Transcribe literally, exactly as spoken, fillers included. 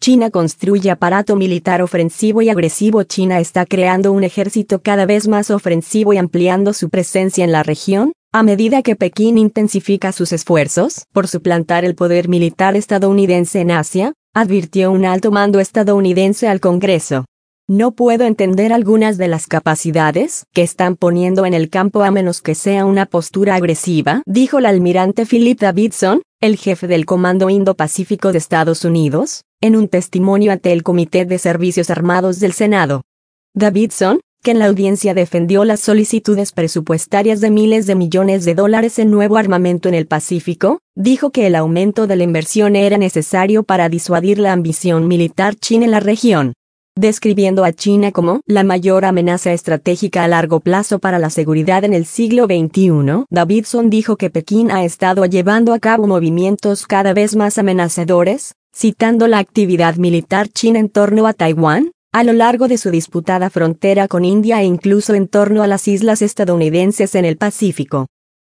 China construye aparato militar ofensivo y agresivo. China está creando un ejército cada vez más ofensivo y ampliando su presencia en la región, a medida que Pekín intensifica sus esfuerzos por suplantar el poder militar estadounidense en Asia, advirtió un alto mando estadounidense al Congreso. No puedo entender algunas de las capacidades que están poniendo en el campo a menos que sea una postura agresiva, dijo el almirante Philip Davidson, el jefe del Comando Indo-Pacífico de Estados Unidos, en un testimonio ante el Comité de Servicios Armados del Senado. Davidson, que en la audiencia defendió las solicitudes presupuestarias de miles de millones de dólares en nuevo armamento en el Pacífico, dijo que el aumento de la inversión era necesario para disuadir la ambición militar china en la región. Describiendo a China como la mayor amenaza estratégica a largo plazo para la seguridad en el siglo veintiuno, Davidson dijo que Pekín ha estado llevando a cabo movimientos cada vez más amenazadores, citando la actividad militar china en torno a Taiwán, a lo largo de su disputada frontera con India e incluso en torno a las islas estadounidenses en el Pacífico.